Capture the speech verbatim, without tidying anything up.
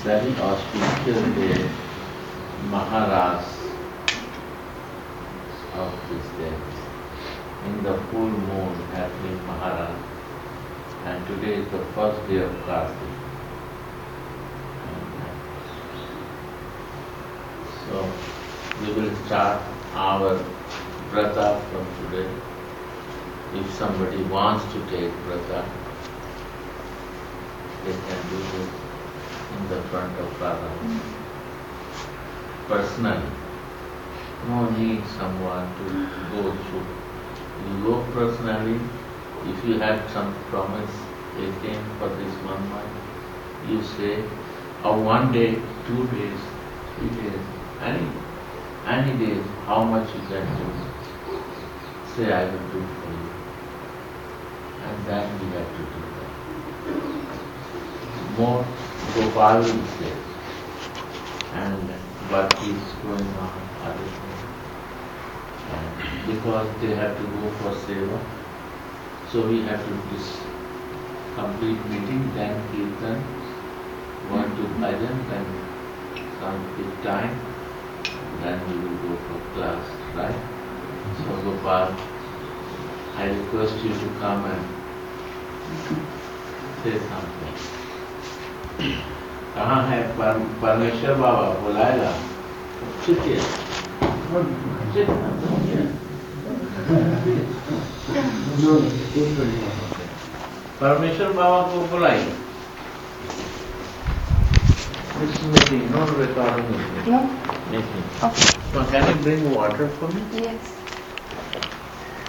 very auspicious day, Maharaj of this day. In the full moon happening Maharaj, and today is the first day of Kartik. So we will start our vrata from today. If somebody wants to take vrata, they can do it in the front of Radha. Personally, no need someone to go through. You go personally. If you had some promise taken for this one month, you say, or one day, two days, three days, any any days, how much you can do. Say, I will do for you. And then we have to do that. More Gopal will say, and what is going on, other things. And because they have to go for seva, so we have to do this complete meeting, then kirtan, one to bhajan, then some big time, then we will go for class, right? So Gopal, I request you to come and say something. कहाँ है परमेश्वर बाबा बुलाएगा? Sit परमेश्वर बाबा को बुलाइए. This meeting, not recording. No. Meeting. Okay. So can you bring water for me? Yes.